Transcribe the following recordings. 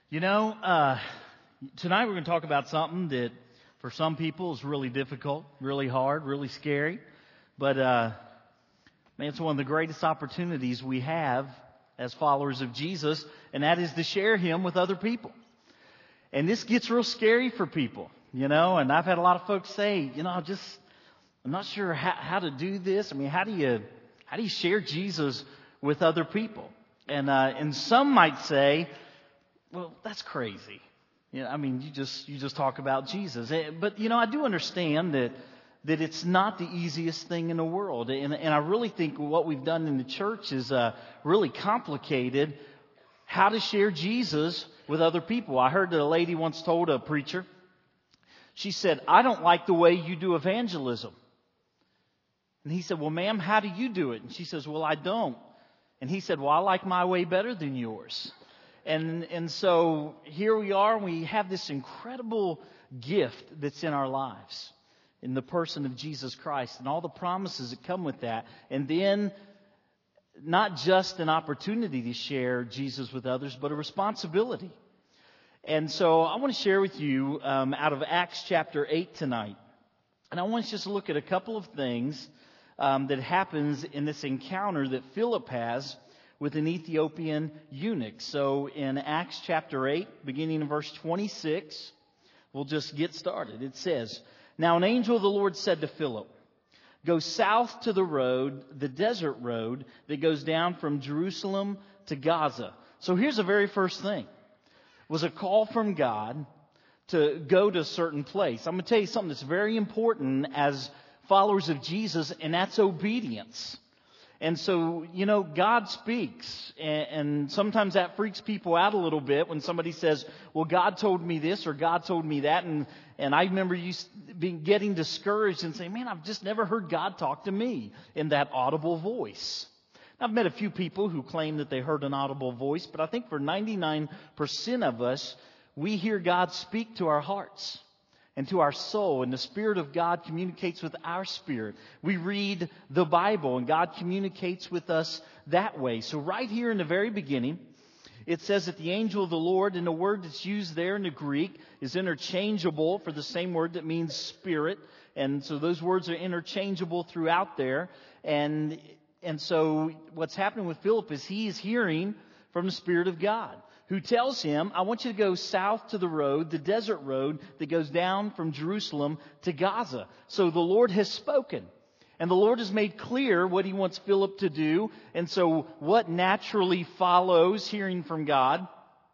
You know, tonight we're going to talk about something that for some people is really difficult, really hard, really scary. But, man, it's one of the greatest opportunities we have as followers of Jesus, and that is to share Him with other people. And this gets real scary for people, you know, and I've had a lot of folks say, you know, I'm not sure how to do this. I mean, how do you share Jesus with other people? And some might say, well, that's crazy. You know, I mean, you just talk about Jesus. But, you know, I do understand that it's not the easiest thing in the world. And I really think what we've done in the church is really complicated how to share Jesus with other people. I heard that a lady once told a preacher, she said, "I don't like the way you do evangelism." And he said, "Well, ma'am, how do you do it?" And she says, "Well, I don't." And he said, "Well, I like my way better than yours." And so here we are, we have this incredible gift that's in our lives in the person of Jesus Christ and all the promises that come with that. And then not just an opportunity to share Jesus with others, but a responsibility. And so I want to share with you out of Acts chapter 8 tonight. And I want us just to look at a couple of things that happens in this encounter that Philip has with an Ethiopian eunuch. So in Acts chapter 8, beginning in verse 26, we'll just get started. It says, "Now an angel of the Lord said to Philip, 'Go south to the road, the desert road that goes down from Jerusalem to Gaza.'" So here's the very first thing. It was a call from God to go to a certain place. I'm going to tell you something that's very important as followers of Jesus, and that's obedience. And so, you know, God speaks, and sometimes that freaks people out a little bit when somebody says, "Well, God told me this," or "God told me that," and I remember you getting discouraged and saying, "Man, I've just never heard God talk to me in that audible voice." I've met a few people who claim that they heard an audible voice, but I think for 99% of us, we hear God speak to our hearts and to our soul, and the Spirit of God communicates with our spirit. We read the Bible, and God communicates with us that way. So right here in the very beginning, it says that the angel of the Lord, and the word that's used there in the Greek is interchangeable for the same word that means spirit. And so those words are interchangeable throughout there. And so what's happening with Philip is he is hearing from the Spirit of God, who tells him, "I want you to go south to the road, the desert road that goes down from Jerusalem to Gaza." So the Lord has spoken. And the Lord has made clear what He wants Philip to do. And so what naturally follows hearing from God?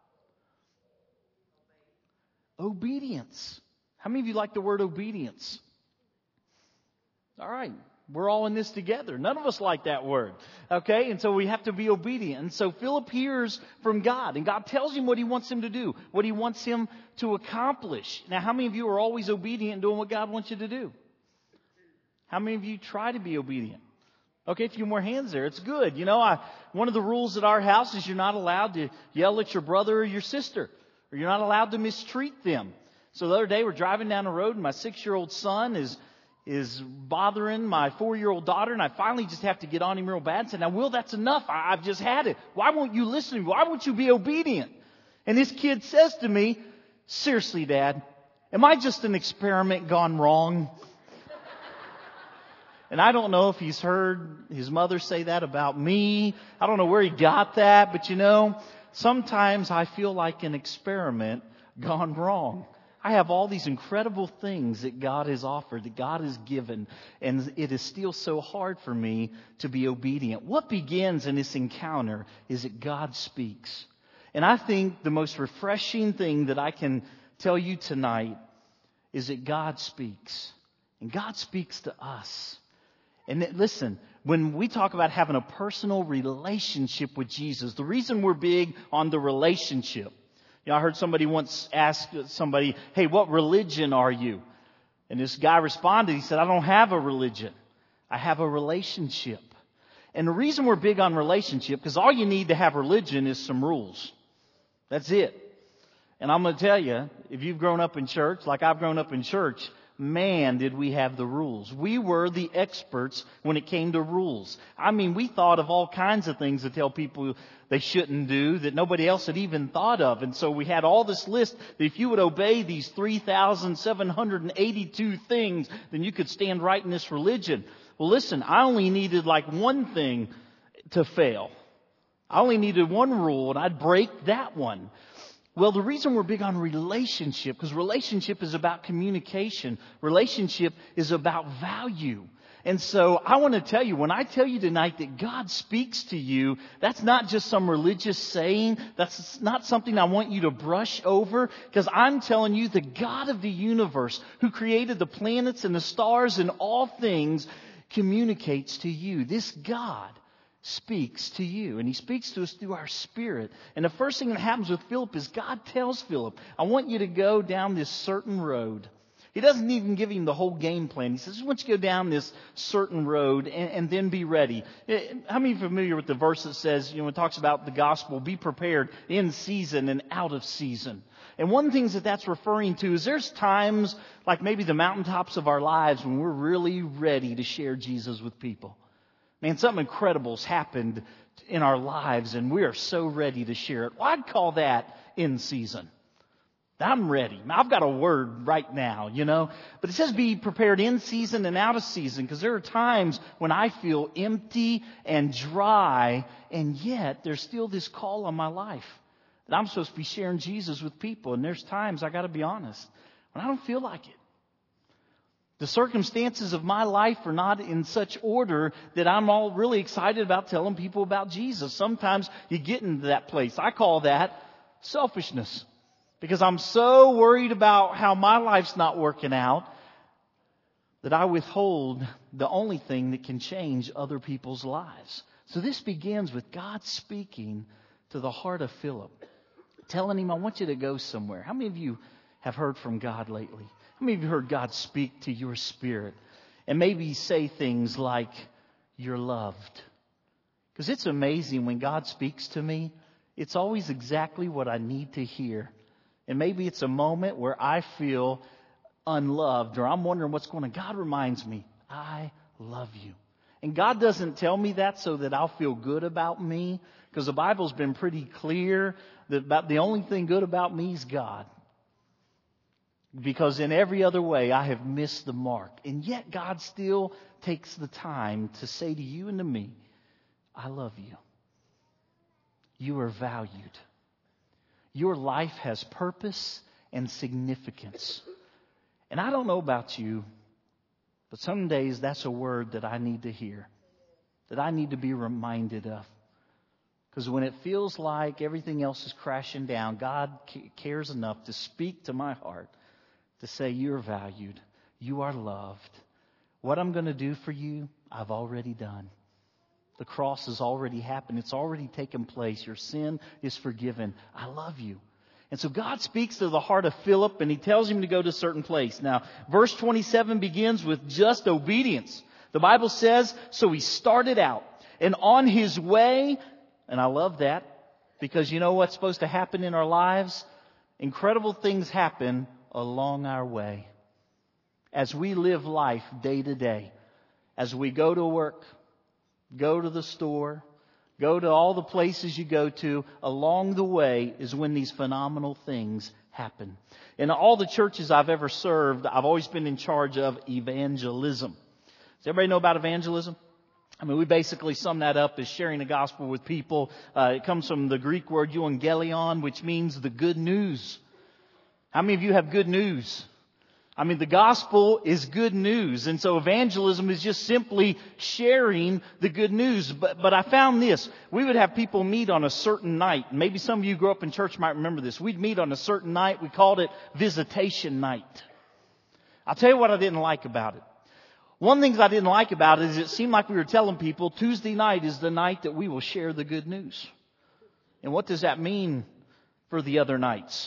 Obedience. How many of you like the word obedience? All right. We're all in this together. None of us like that word. Okay? And so we have to be obedient. And so Philip hears from God, and God tells him what He wants him to do, what He wants him to accomplish. Now, how many of you are always obedient in doing what God wants you to do? How many of you try to be obedient? Okay, a few more hands there. It's good. You know, one of the rules at our house is you're not allowed to yell at your brother or your sister, or you're not allowed to mistreat them. So the other day we're driving down the road, and my 6-year-old son is bothering my 4-year-old daughter, and I finally just have to get on him real bad and say, "Now, Will, that's enough. I've just had it. Why won't you listen to me? Why won't you be obedient?" And this kid says to me, "Seriously, Dad, am I just an experiment gone wrong?" And I don't know if he's heard his mother say that about me. I don't know where he got that, but you know, sometimes I feel like an experiment gone wrong. I have all these incredible things that God has offered, that God has given, and it is still so hard for me to be obedient. What begins in this encounter is that God speaks. And I think the most refreshing thing that I can tell you tonight is that God speaks. And God speaks to us. And listen, when we talk about having a personal relationship with Jesus, the reason we're big on the relationship, you know, I heard somebody once ask somebody, "Hey, what religion are you?" And this guy responded, he said, "I don't have a religion. I have a relationship." And the reason we're big on relationship, because all you need to have religion is some rules. That's it. And I'm going to tell you, if you've grown up in church, like I've grown up in church, man, did we have the rules. We were the experts when it came to rules. I mean, we thought of all kinds of things to tell people they shouldn't do that nobody else had even thought of. And so we had all this list that if you would obey these 3,782 things, then you could stand right in this religion. Well, listen, I only needed like one thing to fail. I only needed one rule and I'd break that one. Well, the reason we're big on relationship, because relationship is about communication. Relationship is about value. And so I want to tell you, when I tell you tonight that God speaks to you, that's not just some religious saying. That's not something I want you to brush over, because I'm telling you the God of the universe who created the planets and the stars and all things communicates to you. This God speaks to you, and He speaks to us through our spirit. And the first thing that happens with Philip is God tells Philip, I want you to go down this certain road. He doesn't even give him the whole game plan. He says, I want you to go down this certain road and then be ready. How many are familiar with the verse that says, when it talks about the gospel, be prepared in season and out of season? And one of the things that that's referring to is there's times like maybe the mountaintops of our lives when we're really ready to share Jesus with people. Man, something incredible's happened in our lives and we are so ready to share it. Well, I'd call that in season. I'm ready. I've got a word right now, But it says be prepared in season and out of season, because there are times when I feel empty and dry, and yet there's still this call on my life that I'm supposed to be sharing Jesus with people. And there's times, I got to be honest, when I don't feel like it. The circumstances of my life are not in such order that I'm all really excited about telling people about Jesus. Sometimes you get into that place. I call that selfishness. Because I'm so worried about how my life's not working out that I withhold the only thing that can change other people's lives. So this begins with God speaking to the heart of Philip, telling him, I want you to go somewhere. How many of you have heard from God lately? How many of you heard God speak to your spirit and maybe say things like, you're loved? Because it's amazing when God speaks to me, it's always exactly what I need to hear. And maybe it's a moment where I feel unloved or I'm wondering what's going on. God reminds me, I love you. And God doesn't tell me that so that I'll feel good about me, because the Bible's been pretty clear that about the only thing good about me is God. Because in every other way I have missed the mark. And yet God still takes the time to say to you and to me, I love you. You are valued. Your life has purpose and significance. And I don't know about you, but some days that's a word that I need to hear, that I need to be reminded of. Because when it feels like everything else is crashing down, God cares enough to speak to my heart, to say you're valued, you are loved. What I'm going to do for you, I've already done. The cross has already happened. It's already taken place. Your sin is forgiven. I love you. And so God speaks to the heart of Philip and He tells him to go to a certain place. Now, verse 27 begins with just obedience. The Bible says, so he started out and on his way, and I love that because you know what's supposed to happen in our lives? Incredible things happen along our way. As we live life day to day, as we go to work, go to the store, go to all the places you go to, along the way is when these phenomenal things happen. In all the churches I've ever served, I've always been in charge of evangelism. Does everybody know about evangelism? I mean, we basically sum that up as sharing the gospel with people. It comes from the Greek word euangelion, which means the good news. How many of you have good news? I mean, the gospel is good news. And so evangelism is just simply sharing the good news. But I found this. We would have people meet on a certain night. Maybe some of you grew up in church might remember this. We'd meet on a certain night. We called it visitation night. I'll tell you what I didn't like about it. One of the things I didn't like about it is it seemed like we were telling people Tuesday night is the night that we will share the good news. And what does that mean for the other nights?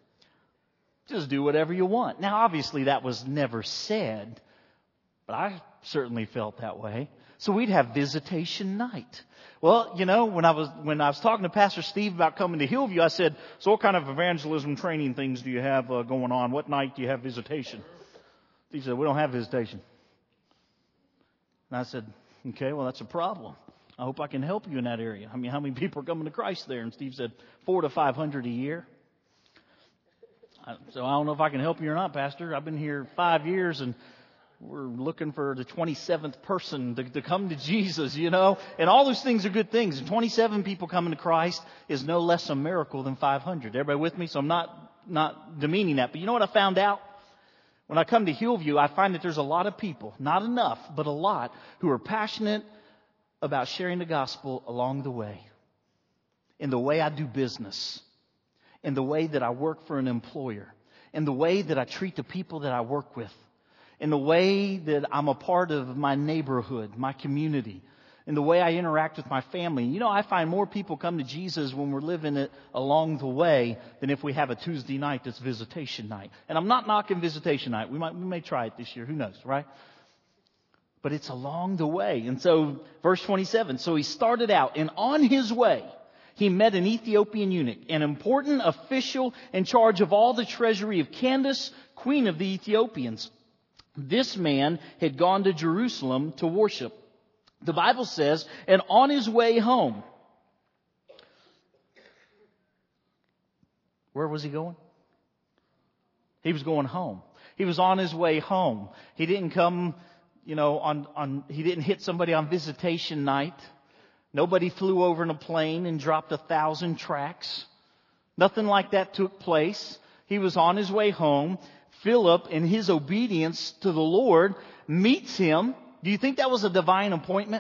Just do whatever you want. Now, obviously, that was never said, but I certainly felt that way. So we'd have visitation night. Well, when I was talking to Pastor Steve about coming to Hillview, I said, so what kind of evangelism training things do you have going on? What night do you have visitation? Steve said, we don't have visitation. And I said, okay, well, that's a problem. I hope I can help you in that area. I mean, how many people are coming to Christ there? And Steve said, 400 to 500 a year. So I don't know if I can help you or not, Pastor. I've been here 5 years and we're looking for the 27th person to come to Jesus, you know. And all those things are good things. And 27 people coming to Christ is no less a miracle than 500. Everybody with me? So I'm not demeaning that. But you know what I found out? When I come to Hillview, I find that there's a lot of people, not enough, but a lot, who are passionate about sharing the gospel along the way. In the way I do business. In the way that I work for an employer. In the way that I treat the people that I work with. In the way that I'm a part of my neighborhood, my community. In the way I interact with my family. You know, I find more people come to Jesus when we're living it along the way than if we have a Tuesday night that's visitation night. And I'm not knocking visitation night. We may try it this year. Who knows, right? But it's along the way. And so, verse 27. So he started out, and on his way, he met an Ethiopian eunuch, an important official in charge of all the treasury of Candace, queen of the Ethiopians. This man had gone to Jerusalem to worship. The Bible says, and on his way home. Where was he going? He was going home. He was on his way home. He didn't come, he didn't hit somebody on visitation night. Nobody flew over in a plane and dropped 1,000 tracts. Nothing like that took place. He was on his way home. Philip, in his obedience to the Lord, meets him. Do you think that was a divine appointment?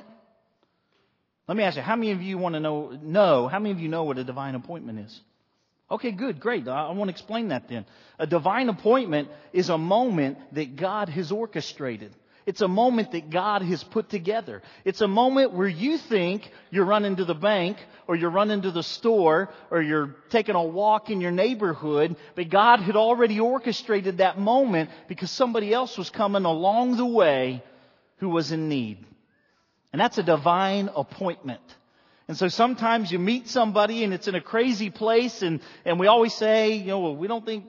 Let me ask you, how many of you want to know? How many of you know what a divine appointment is? Okay, good, great. I want to explain that then. A divine appointment is a moment that God has orchestrated. It's a moment that God has put together. It's a moment where you think you're running to the bank or you're running to the store or you're taking a walk in your neighborhood, but God had already orchestrated that moment because somebody else was coming along the way who was in need. And that's a divine appointment. And so sometimes you meet somebody and it's in a crazy place and we always say, we don't think,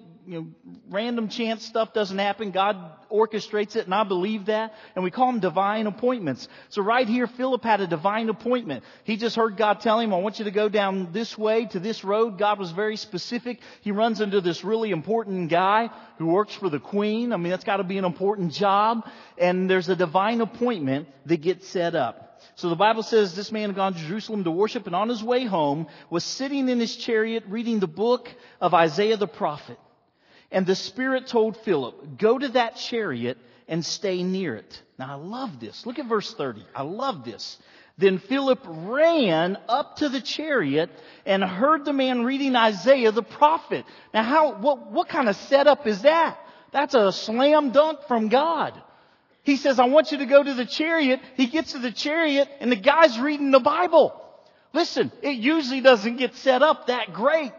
random chance stuff doesn't happen. God orchestrates it, and I believe that. And we call them divine appointments. So right here, Philip had a divine appointment. He just heard God tell him, I want you to go down this way to this road. God was very specific. He runs into this really important guy who works for the queen. I mean, that's got to be an important job. And there's a divine appointment that gets set up. So the Bible says this man had gone to Jerusalem to worship, and on his way home was sitting in his chariot reading the book of Isaiah the prophet. And the Spirit told Philip, go to that chariot and stay near it. Now I love this. Look at verse 30. I love this. Then Philip ran up to the chariot and heard the man reading Isaiah the prophet. Now what kind of setup is that? That's a slam dunk from God. He says, I want you to go to the chariot. He gets to the chariot and the guy's reading the Bible. Listen, it usually doesn't get set up that great.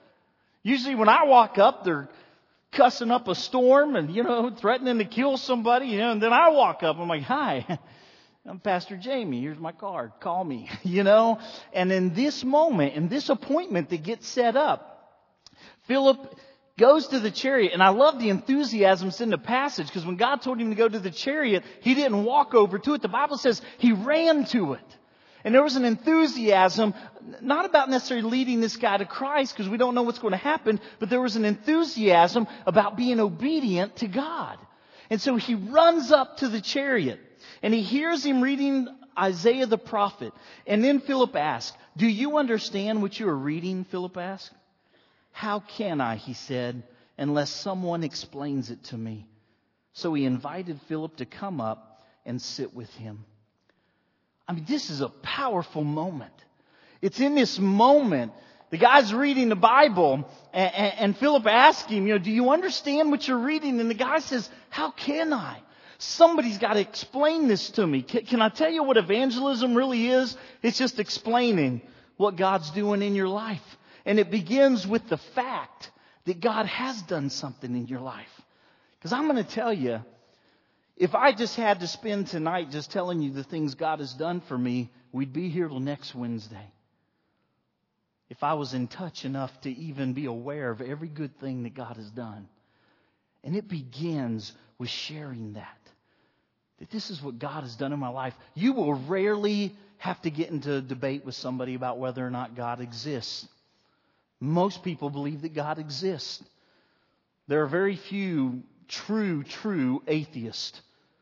Usually when I walk up, they're cussing up a storm and, threatening to kill somebody, and then I walk up. I'm like, hi, I'm Pastor Jamie. Here's my card. Call me, And in this moment, in this appointment that gets set up, Philip goes to the chariot. And I love the enthusiasm in the passage because when God told him to go to the chariot, he didn't walk over to it. The Bible says he ran to it. And there was an enthusiasm, not about necessarily leading this guy to Christ because we don't know what's going to happen, but there was an enthusiasm about being obedient to God. And so he runs up to the chariot and he hears him reading Isaiah the prophet. And then Philip asks, do you understand what you are reading? Philip asked. How can I, he said, unless someone explains it to me? So he invited Philip to come up and sit with him. I mean, this is a powerful moment. It's in this moment, the guy's reading the Bible, and Philip asks him, do you understand what you're reading? And the guy says, how can I? Somebody's got to explain this to me. Can I tell you what evangelism really is? It's just explaining what God's doing in your life. And it begins with the fact that God has done something in your life. Because I'm going to tell you, if I just had to spend tonight just telling you the things God has done for me, we'd be here till next Wednesday. If I was in touch enough to even be aware of every good thing that God has done. And it begins was sharing that this is what God has done in my life. You will rarely have to get into a debate with somebody about whether or not God exists. Most people believe that God exists. There are very few true atheists.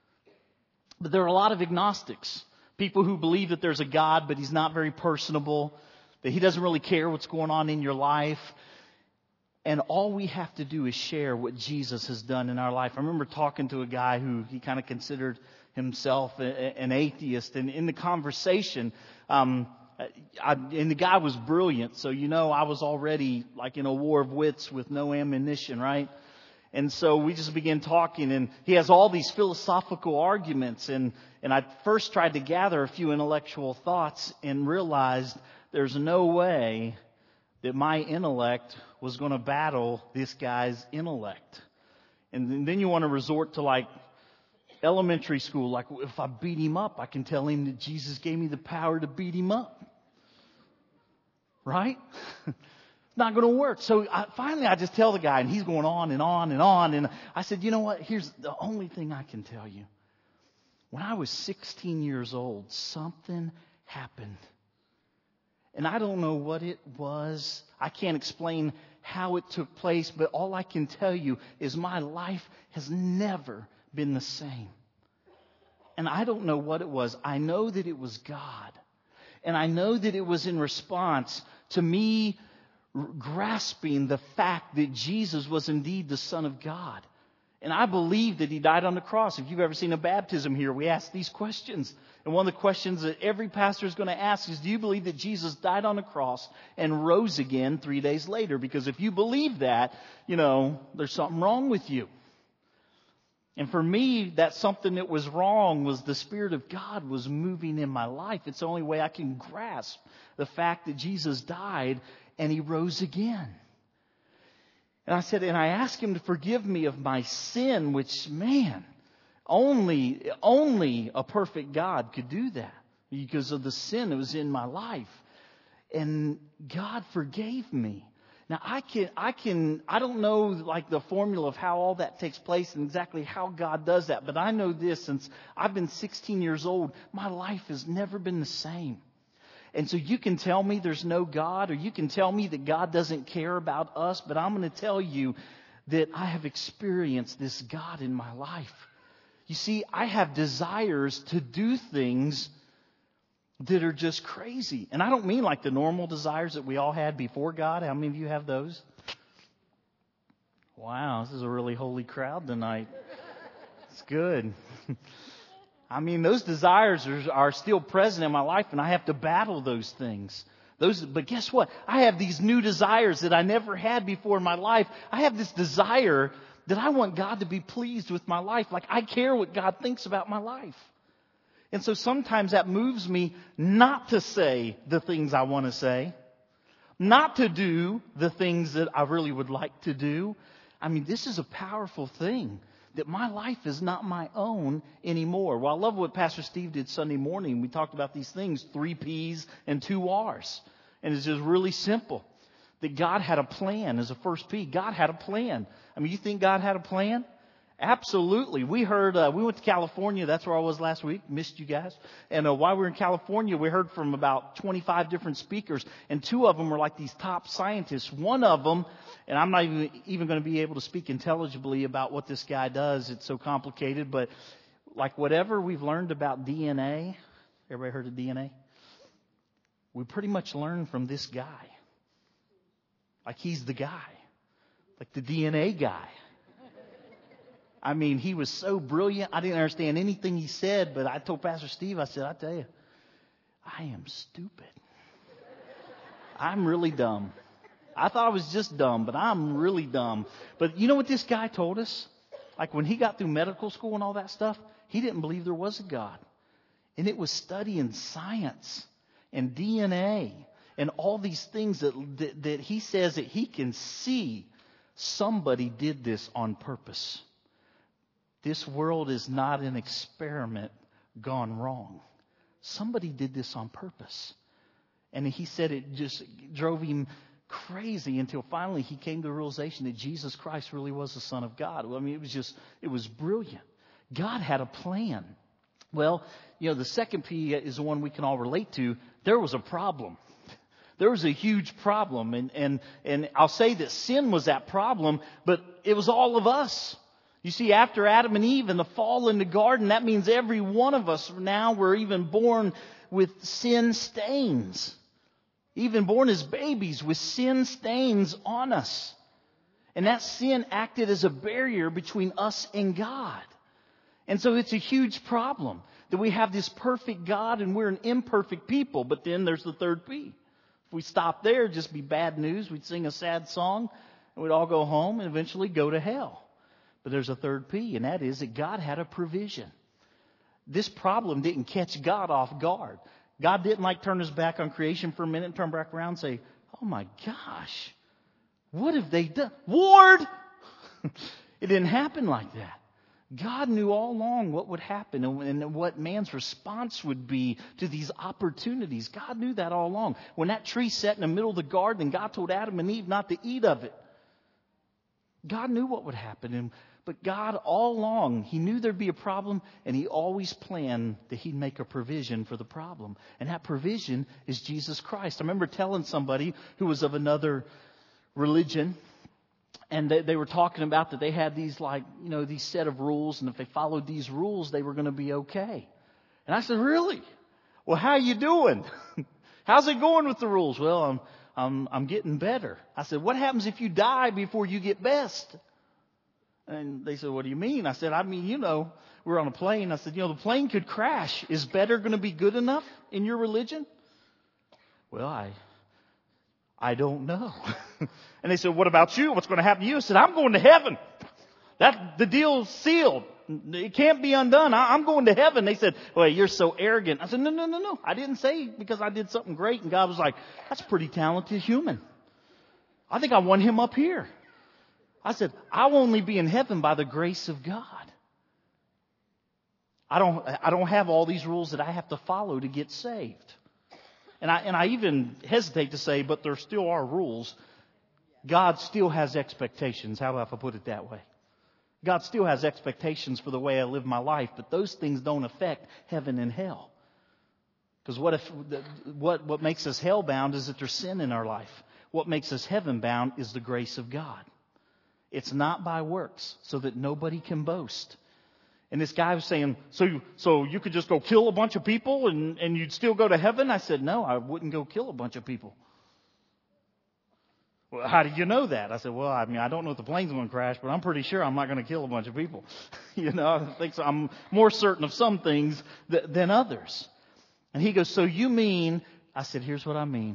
But there are a lot of agnostics. People who believe that there's a God, but He's not very personable, that He doesn't really care what's going on in your life. And all we have to do is share what Jesus has done in our life. I remember talking to a guy who he kind of considered himself an atheist. And in the conversation, and the guy was brilliant. So, I was already like in a war of wits with no ammunition, right? And so we just began talking, and he has all these philosophical arguments. And I first tried to gather a few intellectual thoughts and realized there's no way that my intellect was going to battle this guy's intellect. And then you want to resort to like elementary school. Like, if I beat him up, I can tell him that Jesus gave me the power to beat him up. Right? It's not going to work. So finally I just tell the guy, and he's going on and on and on. And I said, you know what? Here's the only thing I can tell you. When I was 16 years old, something happened. And I don't know what it was. I can't explain how it took place, but all I can tell you is my life has never been the same. And I don't know what it was. I know that it was God. And I know that it was in response to me grasping the fact that Jesus was indeed the Son of God. And I believe that He died on the cross. If you've ever seen a baptism here, we ask these questions. And one of the questions that every pastor is going to ask is, do you believe that Jesus died on the cross and rose again 3 days later? Because if you believe that, there's something wrong with you. And for me, that's something that was wrong was the Spirit of God was moving in my life. It's the only way I can grasp the fact that Jesus died and He rose again. And I said, and I asked Him to forgive me of my sin, which, man, only a perfect God could do that because of the sin that was in my life. And God forgave me. Now I don't know like the formula of how all that takes place and exactly how God does that. But I know this, since I've been 16 years old, my life has never been the same. And so you can tell me there's no God, or you can tell me that God doesn't care about us, but I'm going to tell you that I have experienced this God in my life. You see, I have desires to do things that are just crazy. And I don't mean like the normal desires that we all had before God. How many of you have those? Wow, this is a really holy crowd tonight. It's good. I mean, those desires are still present in my life, and I have to battle those things. But guess what? I have these new desires that I never had before in my life. I have this desire that I want God to be pleased with my life. Like, I care what God thinks about my life. And so sometimes that moves me not to say the things I want to say, not to do the things that I really would like to do. I mean, this is a powerful thing. That my life is not my own anymore. Well, I love what Pastor Steve did Sunday morning. We talked about these things, 3 P's and 2 R's. And it's just really simple. That God had a plan as a first P. God had a plan. I mean, you think God had a plan? Absolutely. We heard, we went to California. That's where I was last week. Missed you guys. And while we were in California, we heard from about 25 different speakers. And 2 of them were like these top scientists. One of them, and I'm not even going to be able to speak intelligibly about what this guy does. It's so complicated. But like whatever we've learned about DNA, everybody heard of DNA? We pretty much learned from this guy. Like he's the guy. Like the DNA guy. I mean, he was so brilliant. I didn't understand anything he said, but I told Pastor Steve, I said, I tell you, I am stupid. I'm really dumb. I thought I was just dumb, but I'm really dumb. But you know what this guy told us? Like when he got through medical school and all that stuff, he didn't believe there was a God. And it was studying science and DNA and all these things that he says that he can see somebody did this on purpose. This world is not an experiment gone wrong. Somebody did this on purpose. And he said it just drove him crazy until finally he came to the realization that Jesus Christ really was the Son of God. I mean, it was brilliant. God had a plan. Well, the second P is the one we can all relate to. There was a problem. There was a huge problem. And I'll say that sin was that problem, but it was all of us. You see, after Adam and Eve and the fall in the garden, that means every one of us now were even born with sin stains. Even born as babies with sin stains on us. And that sin acted as a barrier between us and God. And so it's a huge problem that we have this perfect God and we're an imperfect people. But then there's the third P. If we stop there, it'd just be bad news. We'd sing a sad song and we'd all go home and eventually go to hell. But there's a third P, and that is that God had a provision. This problem didn't catch God off guard. God didn't turn his back on creation for a minute and turn back around and say, oh my gosh, what have they done? Lord! It didn't happen like that. God knew all along what would happen and what man's response would be to these opportunities. God knew that all along. When that tree sat in the middle of the garden and God told Adam and Eve not to eat of it, God knew what would happen. But God all along, he knew there'd be a problem, and he always planned that he'd make a provision for the problem. And that provision is Jesus Christ. I remember telling somebody who was of another religion, and they were talking about that they had these these set of rules, and if they followed these rules, they were going to be okay. And I said, really? Well, how you doing? How's it going with the rules? Well, I'm getting better. I said, what happens if you die before you get best? And they said, what do you mean? I said, we're on a plane. I said, the plane could crash. Is better going to be good enough in your religion? Well, I don't know. And they said, what about you? What's going to happen to you? I said, I'm going to heaven. The deal's sealed. It can't be undone. I'm going to heaven. They said, well, you're so arrogant. I said, no. I didn't say because I did something great. And God was like, that's a pretty talented human. I think I want him up here. I said, I'll only be in heaven by the grace of God. I don't have all these rules that I have to follow to get saved. And I even hesitate to say, but there still are rules. God still has expectations. How about if I put it that way? God still has expectations for the way I live my life, but those things don't affect heaven and hell. Because what makes us hell-bound is that there's sin in our life. What makes us heaven-bound is the grace of God. It's not by works, so that nobody can boast. And this guy was saying, so you could just go kill a bunch of people and you'd still go to heaven? I said, no, I wouldn't go kill a bunch of people. Well, how do you know that? I said, well, I don't know if the plane's going to crash, but I'm pretty sure I'm not going to kill a bunch of people. I think so. I'm more certain of some things than others. And he goes, so you mean, I said, here's what I mean.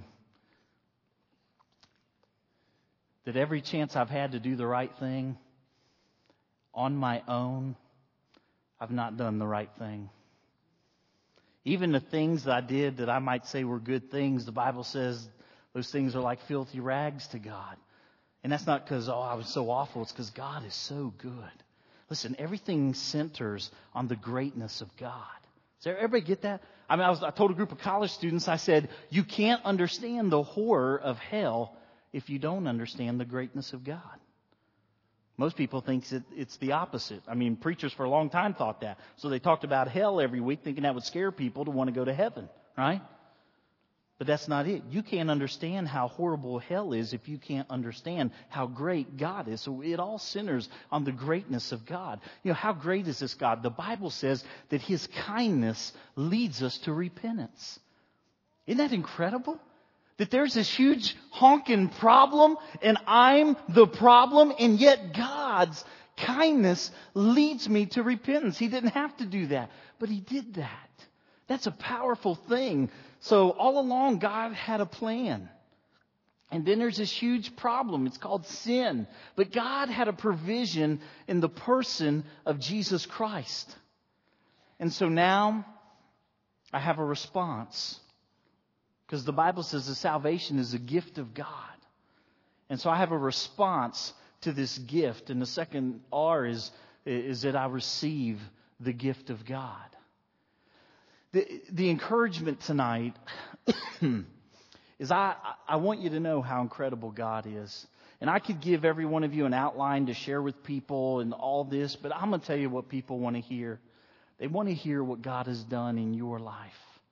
That every chance I've had to do the right thing on my own, I've not done the right thing. Even the things that I did that I might say were good things, the Bible says those things are like filthy rags to God. And that's not because, I was so awful. It's because God is so good. Listen, everything centers on the greatness of God. Does everybody get that? I told a group of college students, I said, you can't understand the horror of hell if you don't understand the greatness of God. Most people think it's the opposite. Preachers for a long time thought that. So they talked about hell every week, thinking that would scare people to want to go to heaven, right? But that's not it. You can't understand how horrible hell is if you can't understand how great God is. So it all centers on the greatness of God. How great is this God? The Bible says that his kindness leads us to repentance. Isn't that incredible? That there's this huge honking problem and I'm the problem, and yet God's kindness leads me to repentance. He didn't have to do that, but he did that. That's a powerful thing. So all along, God had a plan. And then there's this huge problem. It's called sin. But God had a provision in the person of Jesus Christ. And so now I have a response. Because the Bible says that salvation is a gift of God. And so I have a response to this gift. And the second R is that I receive the gift of God. The encouragement tonight is I want you to know how incredible God is. And I could give every one of you an outline to share with people and all this, but I'm going to tell you what people want to hear. They want to hear what God has done in your life.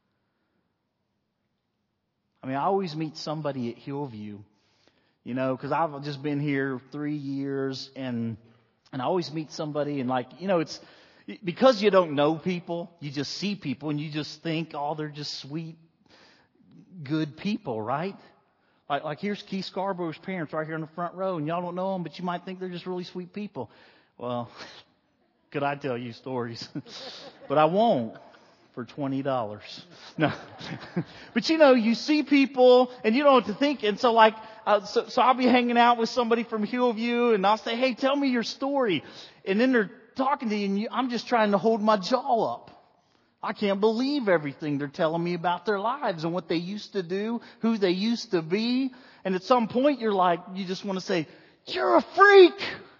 I mean, I always meet somebody at Hillview, you know, because I've just been here 3 years, and I always meet somebody, and like, you know, it's because you don't know people, you just see people and you just think, oh, they're just sweet, good people, right? Like here's Keith Scarborough's parents right here in the front row, and y'all don't know them, but you might think they're just really sweet people. Well, could I tell you stories? But I won't for $20. No. But you know, you see people and you don't know what to think. And so like, so I'll be hanging out with somebody from Hillview, and I'll say, hey, tell me your story. And then they're talking to you, and I'm just trying to hold my jaw up. I can't believe everything they're telling me about their lives and what they used to do, who they used to be. And at some point you're like, you just want to say, you're a freak.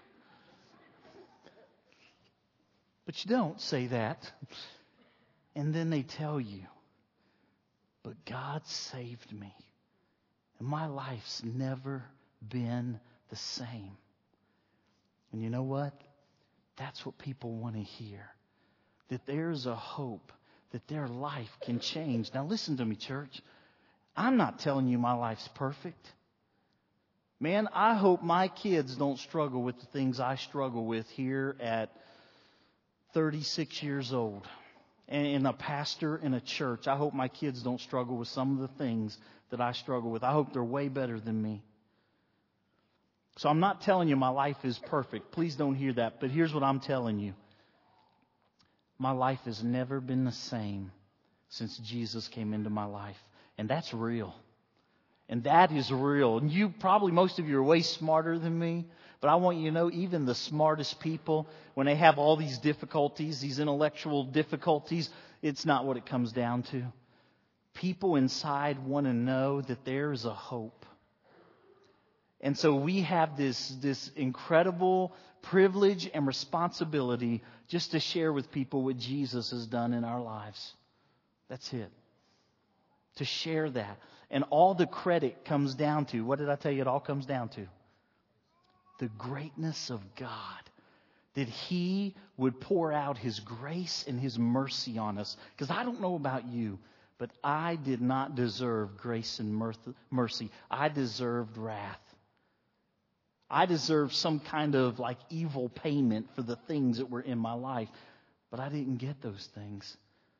But you don't say that. And then they tell you, but God saved me. And my life's never been the same. And you know what? That's what people want to hear. That there's a hope, that their life can change. Now listen to me, church. I'm not telling you my life's perfect. Man, I hope my kids don't struggle with the things I struggle with here at 36 years old. And a pastor in a church. I hope my kids don't struggle with some of the things that I struggle with. I hope they're way better than me. So I'm not telling you my life is perfect. Please don't hear that. But here's what I'm telling you. My life has never been the same since Jesus came into my life. And that's real. And that is real. And you probably, most of you are way smarter than me. But I want you to know, even the smartest people, when they have all these difficulties, these intellectual difficulties, it's not what it comes down to. People inside want to know that there is a hope. And so we have this incredible privilege and responsibility just to share with people what Jesus has done in our lives. That's it. To share that. And all the credit comes down to, what did I tell you it all comes down to? The greatness of God. That He would pour out His grace and His mercy on us. Because I don't know about you, but I did not deserve grace and mercy. I deserved wrath. I deserved some kind of like evil payment for the things that were in my life. But I didn't get those things.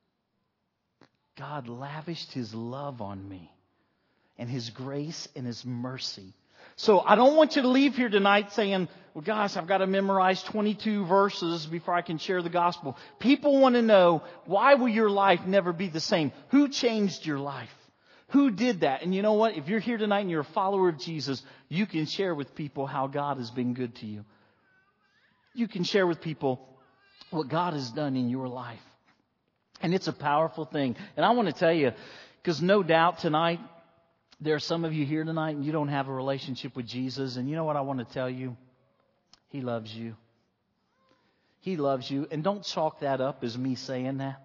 God lavished His love on me. And His grace and His mercy. So I don't want you to leave here tonight saying, well, gosh, I've got to memorize 22 verses before I can share the gospel. People want to know, why will your life never be the same? Who changed your life? Who did that? And you know what? If you're here tonight and you're a follower of Jesus, you can share with people how God has been good to you. You can share with people what God has done in your life. And it's a powerful thing. And I want to tell you, because no doubt tonight, there are some of you here tonight and you don't have a relationship with Jesus. And you know what I want to tell you? He loves you. He loves you. And don't chalk that up as me saying that.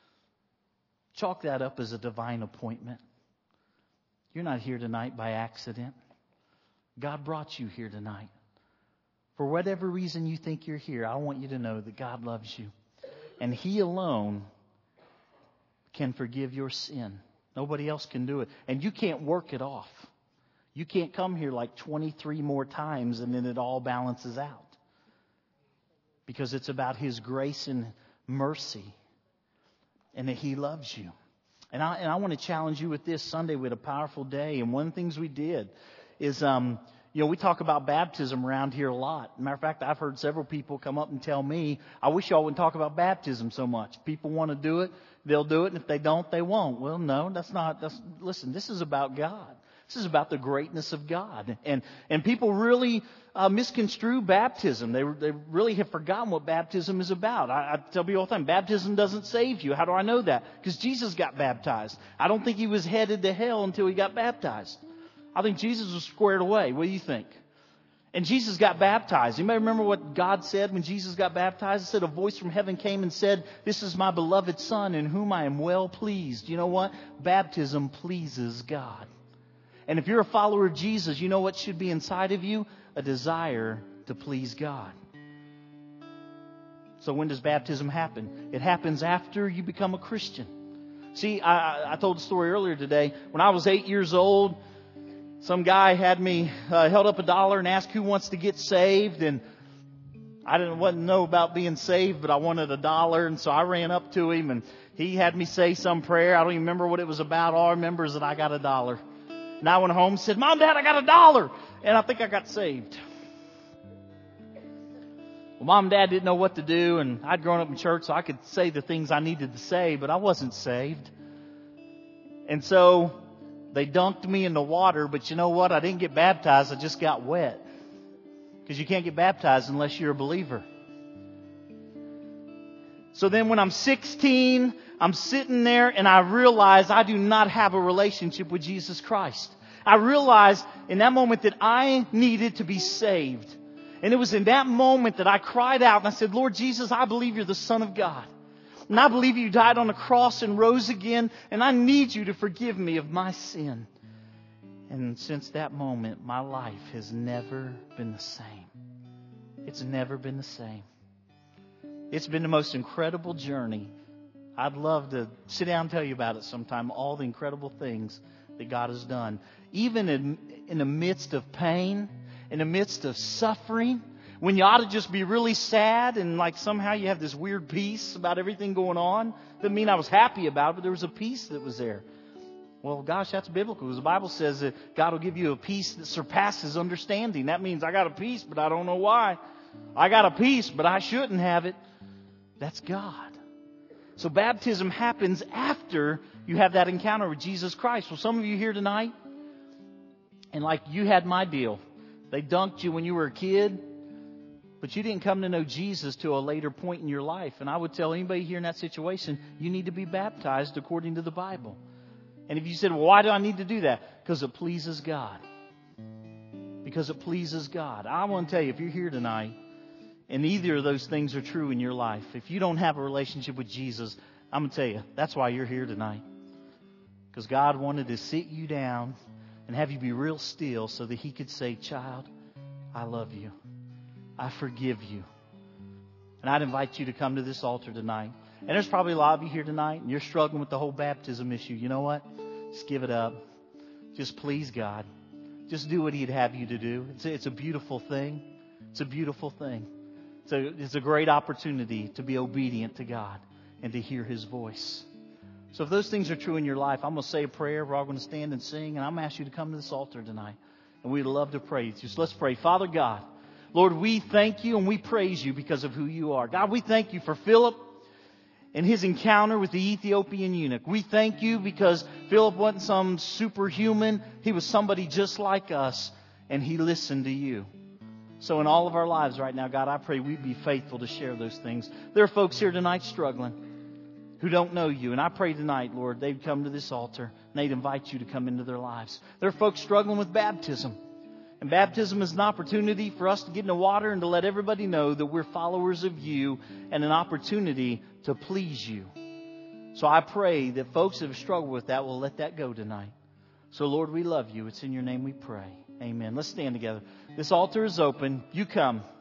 Chalk that up as a divine appointment. You're not here tonight by accident. God brought you here tonight. For whatever reason you think you're here, I want you to know that God loves you. And He alone can forgive your sin. Nobody else can do it. And you can't work it off. You can't come here like 23 more times and then it all balances out. Because it's about His grace and mercy. And that He loves you. And I want to challenge you with this. Sunday we had a powerful day. And one of the things we did is, we talk about baptism around here a lot. Matter of fact, I've heard several people come up and tell me, I wish y'all wouldn't talk about baptism so much. People want to do it. They'll do it. And if they don't, they won't. Well, no, listen, this is about God. This is about the greatness of God. And people really misconstrue baptism. They really have forgotten what baptism is about. I tell people all the time, baptism doesn't save you. How do I know that? Because Jesus got baptized. I don't think He was headed to hell until He got baptized. I think Jesus was squared away. What do you think? And Jesus got baptized. You may remember what God said when Jesus got baptized. It said, a voice from heaven came and said, this is my beloved Son in whom I am well pleased. You know what? Baptism pleases God. And if you're a follower of Jesus, you know what should be inside of you? A desire to please God. So when does baptism happen? It happens after you become a Christian. See, I told the story earlier today. When I was 8 years old, some guy had me held up $1 and asked who wants to get saved. And I wasn't know about being saved, but I wanted $1. And so I ran up to him and he had me say some prayer. I don't even remember what it was about. All I remember is that I got $1. And I went home and said, Mom, Dad, I got $1. And I think I got saved. Well, Mom and Dad didn't know what to do, and I'd grown up in church, so I could say the things I needed to say, but I wasn't saved. And so they dunked me in the water, but you know what? I didn't get baptized, I just got wet. Because you can't get baptized unless you're a believer. So then when I'm 16, I'm sitting there and I realize I do not have a relationship with Jesus Christ. I realized in that moment that I needed to be saved. And it was in that moment that I cried out and I said, Lord Jesus, I believe you're the Son of God. And I believe you died on the cross and rose again. And I need you to forgive me of my sin. And since that moment, my life has never been the same. It's never been the same. It's been the most incredible journey. I'd love to sit down and tell you about it sometime, all the incredible things that God has done. Even in the midst of pain, in the midst of suffering, when you ought to just be really sad and like somehow you have this weird peace about everything going on. Doesn't mean I was happy about it, but there was a peace that was there. Well, gosh, that's biblical because the Bible says that God will give you a peace that surpasses understanding. That means I got a peace, but I don't know why. I got a peace, but I shouldn't have it. That's God. So baptism happens after you have that encounter with Jesus Christ. Well, some of you here tonight, and like you had my deal. They dunked you when you were a kid, but you didn't come to know Jesus till a later point in your life. And I would tell anybody here in that situation, you need to be baptized according to the Bible. And if you said, well, why do I need to do that? Because it pleases God. Because it pleases God. I want to tell you, if you're here tonight, and either of those things are true in your life, if you don't have a relationship with Jesus, I'm going to tell you, that's why you're here tonight. Because God wanted to sit you down and have you be real still so that He could say, child, I love you. I forgive you. And I'd invite you to come to this altar tonight. And there's probably a lot of you here tonight and you're struggling with the whole baptism issue. You know what? Just give it up. Just please God. Just do what He'd have you to do. It's a beautiful thing. It's a beautiful thing. It's a great opportunity to be obedient to God and to hear His voice. So if those things are true in your life, I'm going to say a prayer. We're all going to stand and sing. And I'm going to ask you to come to this altar tonight. And we'd love to pray with you. So let's pray. Father God, Lord, we thank you and we praise you because of who you are. God, we thank you for Philip and his encounter with the Ethiopian eunuch. We thank you because Philip wasn't some superhuman. He was somebody just like us. And he listened to you. So in all of our lives right now, God, I pray we'd be faithful to share those things. There are folks here tonight struggling who don't know you. And I pray tonight, Lord, they'd come to this altar and they'd invite you to come into their lives. There are folks struggling with baptism. And baptism is an opportunity for us to get in the water and to let everybody know that we're followers of you and an opportunity to please you. So I pray that folks that have struggled with that will let that go tonight. So Lord, we love you. It's in your name we pray. Amen. Let's stand together. This altar is open. You come.